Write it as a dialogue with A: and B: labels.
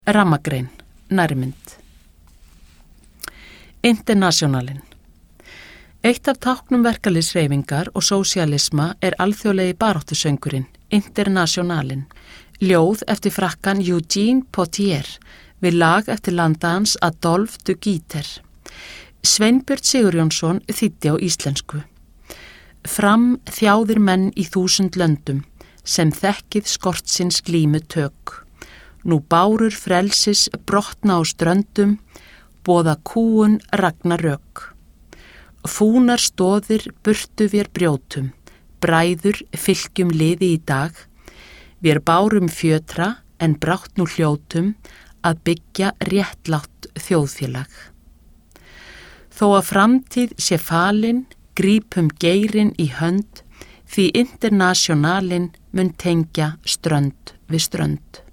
A: Rammagrein, nærmynd. Internasjonalinn. Eitt af táknum verkalýðshreyfingar og sósíalisma alþjóðlegi baráttusöngurinn, Internasjonalinn, ljóð eftir frakkan Eugene Potier við lag eftir landans Adolphe de Guiter. Sveinbjörn Sigurjónsson þýddi á íslensku. Fram þjáðir menn í 1000 löndum, sem þekkið skortsins glímu tök. Nú bárur frelsis brotna á ströndum, boða kúun ragnarök. Fúnar stóðir burtu vér brjótum, bræður fylgjum liði í dag. Vér bárum fjötra en brátt nú hljótum að byggja réttlátt þjóðfélag. Þó að framtíð sé falin, grípum geirinn í hönd, því Internasjonalinn mun tengja strönd við strönd.